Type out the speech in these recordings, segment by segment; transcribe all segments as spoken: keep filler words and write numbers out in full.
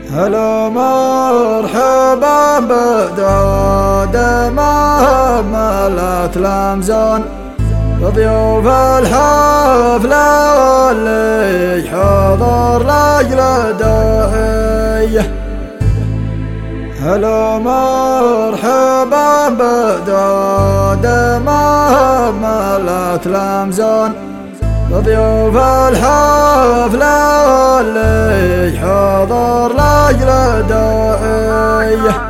هلا مرحبا بدعود مهملة لمزان بضيوف الحفلة واللي حضر لاجل داعيه. هلا مرحبا بدعود مهملة لمزان بضيوف الحفلة واللي حضر لاجل داعيه.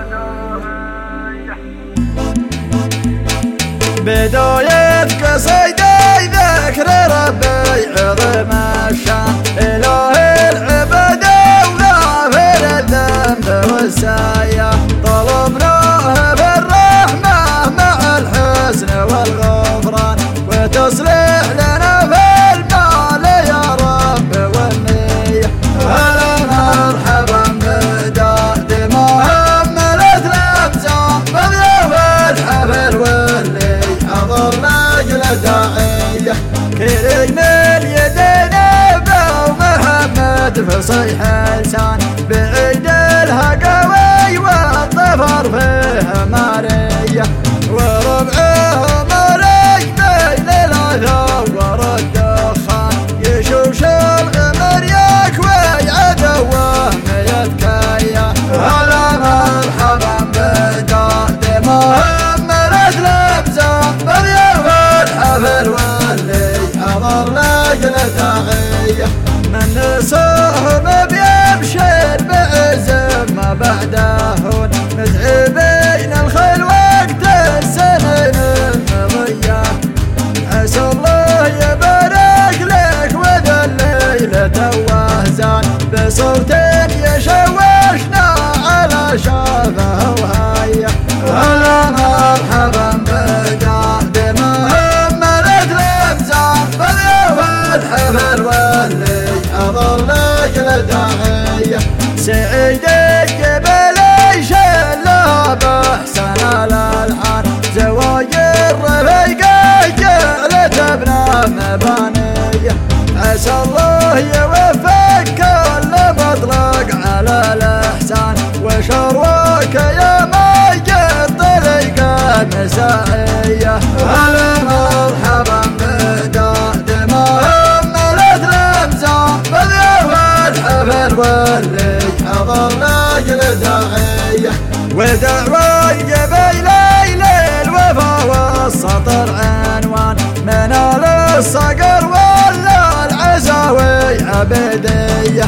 بداية قصيدة ذكر ربي عظيم الشان إله العبادة وغافر الذنب والسايا، طلبناه بالرحمة مع الحسن والغفران وتصلح لنا في المال يا رب والنية. هلا مرحبا بدعود مهملة لمزان بضيوف الحفل واللي حضر لاجل داعيه. كريم اليدين ابو محمد فصيح لسان بعيد الهقوي والظفر فيه ماريه، وربعه مرق بين الاثور الدخان يشوش الغمر يكوي عدوه ميتكيه. هلا مرحبا بدعود مهملة لمزان بضيوف الحفل واللي حضر لاجل داعيه. من نصهم بيبشر بعزم ما بعدهن متعبين الخيل وقت السنين المضيه. عسى الله يبارك لك وذا الليله توهزان بصوت يشوشنا على شافه وهايه. هلا مرحبا بدعود مهملة لمزان بضيوف الحفل واللي حضر لاجل داعيه. سعيد الجبل شله باحسن الالحان زواج الرفيقه جعلت ابنه مبانيه. عسى الله يوفق كل مطلق على الاحسان وشروك يا ماجد طريقه مسائيه. هلا مرحبا بدعود مهملة لمزان بضيوف الحفل واللي حضر لاجل داعيه. ودعوى الجبيل ليل وفا والسطر عنوان منال الصقر ولا العزاوي عبيديه.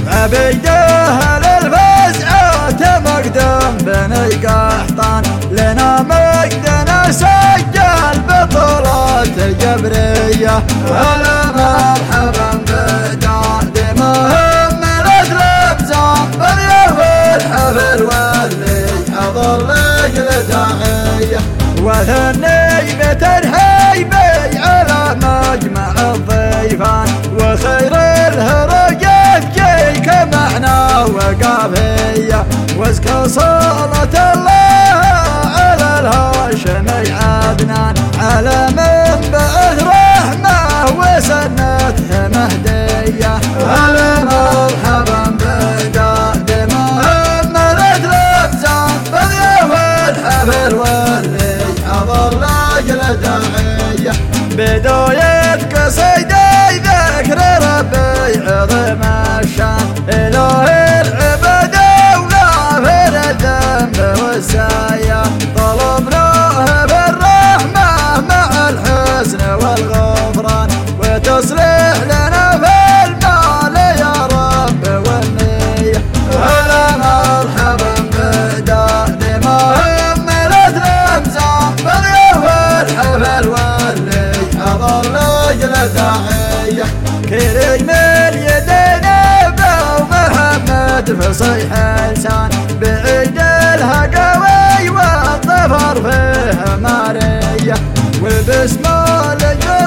عبيده للفزعات مقدم بني قحطان لنا مقدنا سجل بطولات الجبريه. هلا مرحبا بدعود مهملة لمزان بضيوف الحفل واللي حضر لاجل داعيه. وثني بترحيبي على مجمع الضيفان وخير الهرجة جيك معنا وقافيه. وازكى صلاة الله على الهاشمي عدنان على منبعه رحمه وسنته مهديه. هلا مرحبا بدعود مهملة لمزان بضيوف الحفل واللي حضر لاجل داعيه. بداية قصيدة ذكر ربي عظيم الشان إله العبادة وغافر الذنب والسايا، طلبناه بالرحمة مع الحسن والغفران وتصلح لنا في المال يا رب والنية. هلا مرحبا بدعود مهملة لمزان بضيوف الحفل واللي حضر لاجل داعيه. كريم اليدين ابو محمد فصيح لسان بعيد الهقوي والظفر فيه ماريه، وبسمال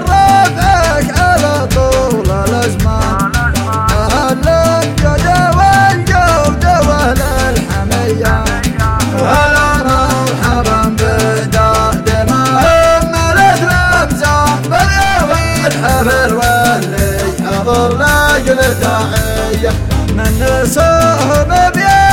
جربك على طول الازمان. اهلا الجدى والجودة واهل الحميه. هلا مرحبا بدعود مهملة لمزان بضيوف الحفل واللي حضر لاجل داعيه. من نصهم بيا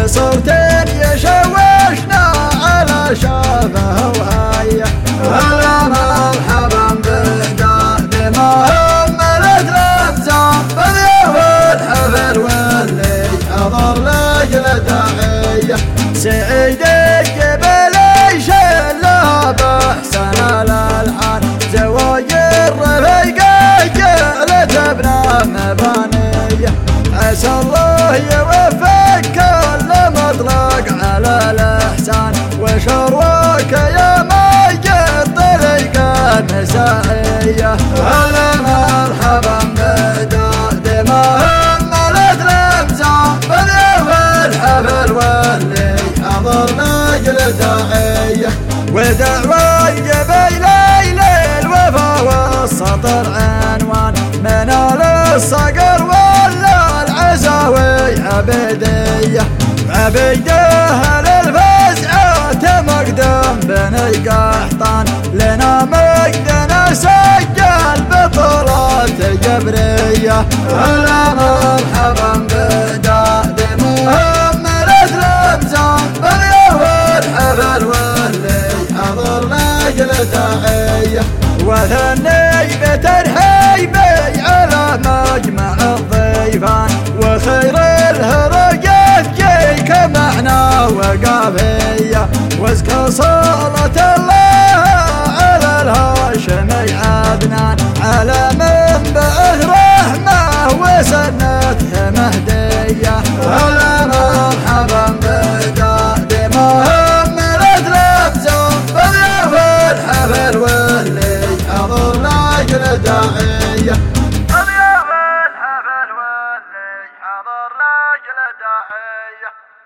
بصوت يشوشنا على شافه وهيا هلا مرحبا بداد مهملة الابزان باليوم الحفل واللي حضر لاجل تحية سعيد الجبلي شله باحسن الالحان زواج الرفيقه جعلت ابنه مبانيه عسى الله يوفق كل مطلق على الإحسان وشروك يا مجد طريقة مسائية هلا مرحبا بداد مهملة الابزان باليوم الحفل واللي حضر لاجل تحية ودعوى الجبيلي للوفا والسطر عنوان من الصقر ولا العزاوي عبيدية عبيده للفزعة مقدم بني قحطان لنا مقدنا سجل بطولات جبرية هلا مرحبا بداد مهملة الابزان باليوم الحفل واللي حضر لاجل تحية وثني بترحيبي على مجمع الضيفان وخير الهرقة جيك معنا وقافية وازكى صلاة الله على الهاشمي عدنان على منبعه رحمة وسنته مهدية هلا مرحبا بداد مهملة الابزان باليوم الحفل واللي حضر لاجل تحية اليوم الحفل واللي حضر لاجل تحية